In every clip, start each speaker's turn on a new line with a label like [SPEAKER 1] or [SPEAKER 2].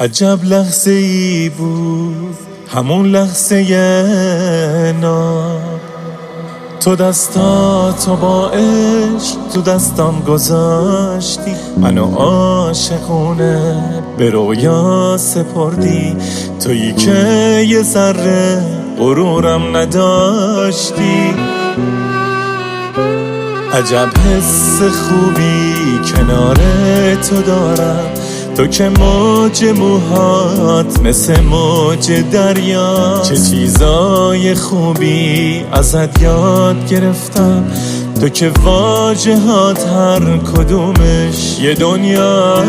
[SPEAKER 1] عجب لحظه ای بود همون لحظه ناب، تو دستاتو با عشق تو دستم گذاشتی، منو عاشقونه به رویا سپردی، تویی که یه ذره غرورم نداشتی. عجب حس خوبی کنار تو دارم، تو که موج موهات مثل موج دریا، چه چیزای خوبی ازت یاد گرفتم، تو که واژه‌هات هر کدومش یه دنیا.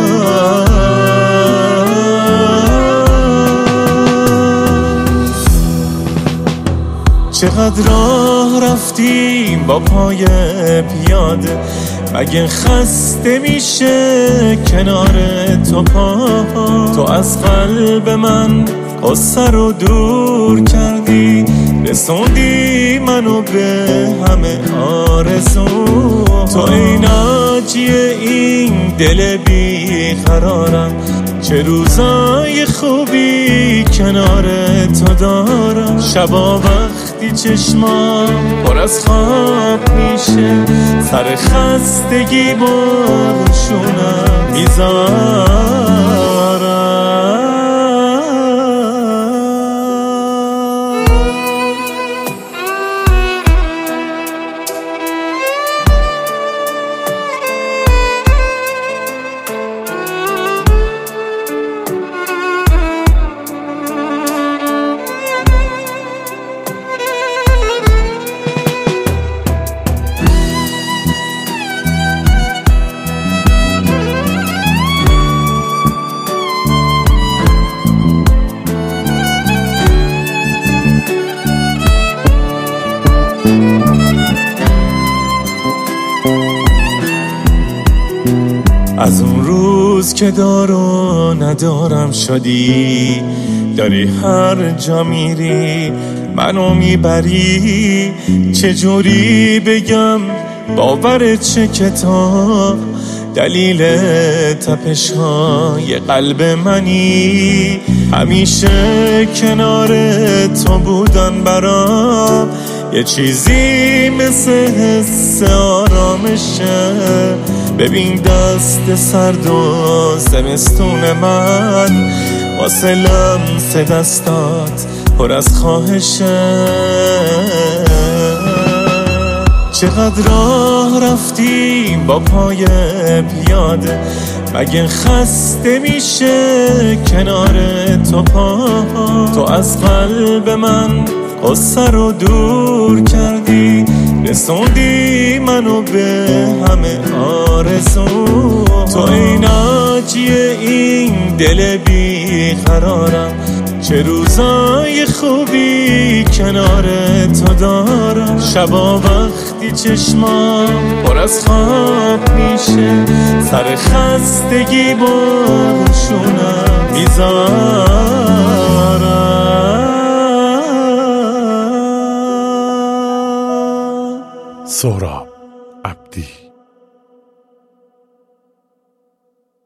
[SPEAKER 1] چقدر راه رفتیم با پای پیاده، مگه خسته میشه کنار تو پا؟ تو از قلب من قصه رو دور کردی، رسوندی منو به همه آرزو. تو ای ناجی این دل بی قرارم، چه روزای خوبی کنار تو دارم. شبا وقتی چشمام پر از خواب میشه، سر خستگی باشونم میذارم. از اون روز که دارو ندارم شدی، داری هر جا میری منو میبری. چجوری بگم باور چه کتاب، دلیل تپش های قلب منی. همیشه کنار تو بودن برام یه چیزی مثل حس آرامشه. ببین دست سرد و زمستون من، واسه لمس دستات پر از خواهشه. چقدر راه رفتیم با پای پیاده، مگه خسته میشه کنار تو پا؟ تو از قلب من قصه رو دور کردی، رسوندی منو به همه آرزو. تو ای ناجی این دل بی قرارم، چه روزای خوبی کنار تو دارم. شبا وقتی چشمام پر از خواب میشه، سر خستگی باشونم میذارم.
[SPEAKER 2] سهراب عبدی.